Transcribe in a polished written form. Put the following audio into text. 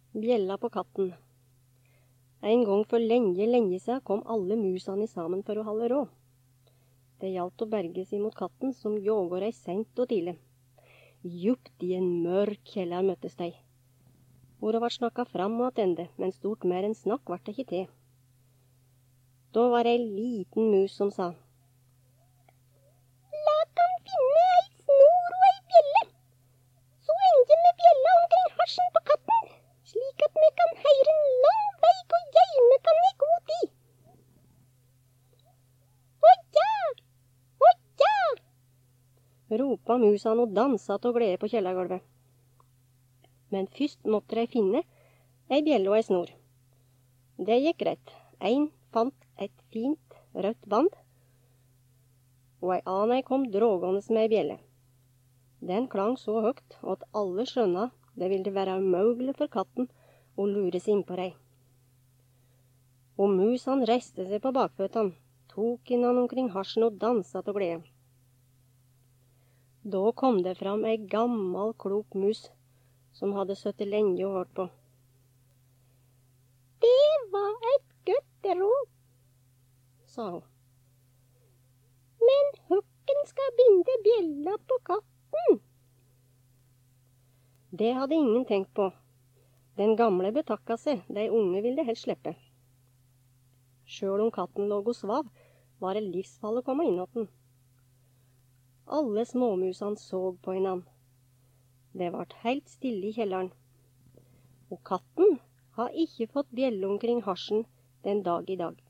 Bjella på katten. En gang for lenge siden kom alle musene sammen for å holde råd. Det gjaldt å berge seg mot katten, som jågår ei sent og tidlig. Djupt i en mørk kjeller møttes de. Hvor det var snakket fram og attende, men stort mer enn snakk var det ikke til. Da var det ei liten mus som sa: «Lag han finne ei snor og ei bjelle, så ender med bjella omkring hasjen på katten, slik at me kan heire en lang vei og gjemme kan i god tid.» «Å ja, å ja!» ropa musene og dansa til glede på kjellergulvet. Men først måtte de finne ei bjelle og ei snor. Det gikk greit. En fant et fint rødt band, og ei annen kom drogende med ei bjelle. Den klang så høgt at alle skjønna det ville være umulig for katten å lure seg innpå dei. Og musene reiste seg på bakføttene, tok innan omkring hasjen og dansa til glede. Da kom det fram ei gammal, klok mus som hadde sittet lenge og hørt på. «Det var et godt råd», sa hun. «Men hvem skal binde bjella på katten?» Det hadde ingen tenkt på. Den gamle betakka seg, de unge ville helst slippe. Sjøl om katten lå og svav, var det livsfall å komme inn åt den. Alle småmusene så på hverandre. Det vart helt stille i kjelleren. Og katten har ikke fått bjelle omkring hasjen den dag i dag.